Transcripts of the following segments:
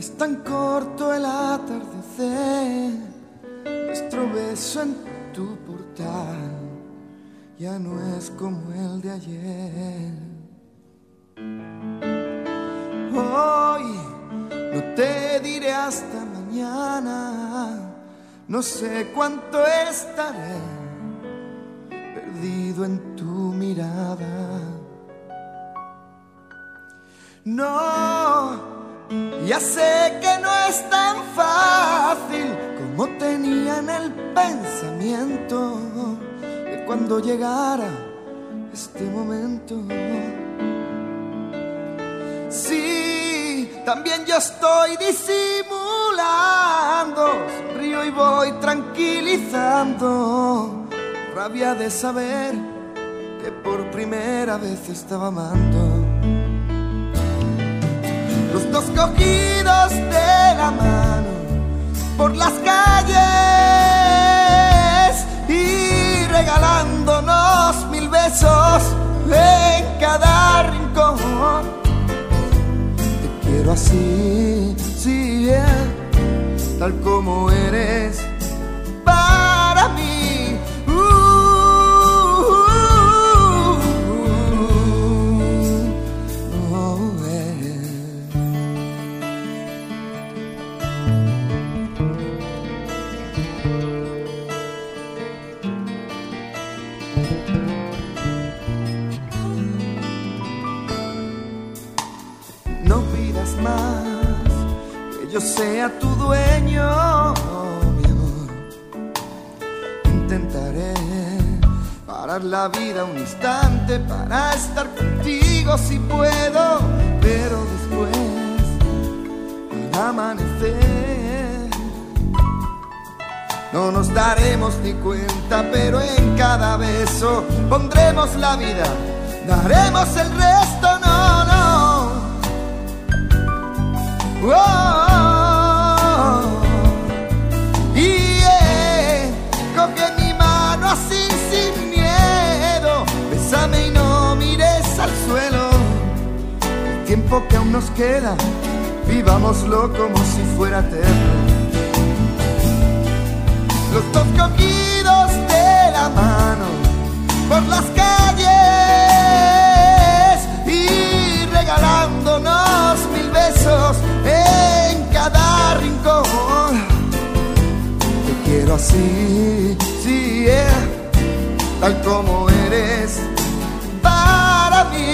Es tan corto el atardecer, nuestro beso en tu portal ya no es como el de ayer. Hoy no te diré hasta mañana, no sé cuánto estaré perdido en tu mirada. No, ya sé que no es tan fácil como tenía en el pensamiento de cuando llegara este momento. Sí, también yo estoy disimulando, sonrío y voy tranquilizando, rabia de saber que por primera vez estaba amando. Los dos cogidos de la mano por las calles y regalándonos 1000 besos en cada rincón. Te quiero así, sí, tal como eres para mí. No pidas más que yo sea tu dueño, mi amor. Intentaré parar la vida un instante para estar contigo si puedo, pero después, al amanecer, no nos daremos ni cuenta, pero en cada beso pondremos la vida, daremos el resto, no, no. Oh, coge mi mano así sin miedo, bésame y no mires al suelo. El tiempo que aún nos queda, vivámoslo como si fuera eterno. Los dos cogidos de la mano por las calles y regalándonos 1000 besos en cada rincón. Te quiero así, sí, tal como eres para mí.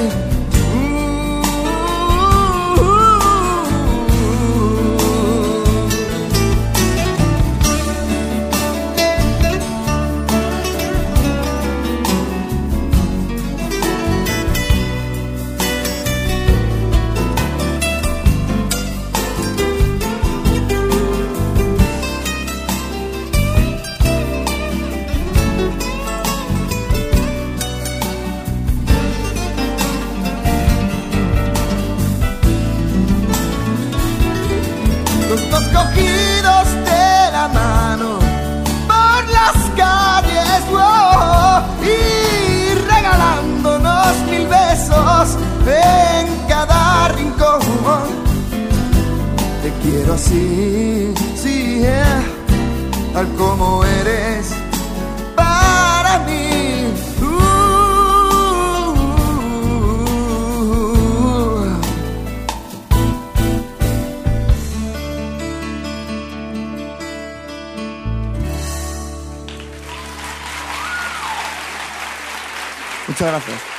Los dos cogidos de la mano por las calles, oh, y regalándonos 1000 besos en cada rincón. Te quiero así, sí, tal como eres para mí. Muchas gracias.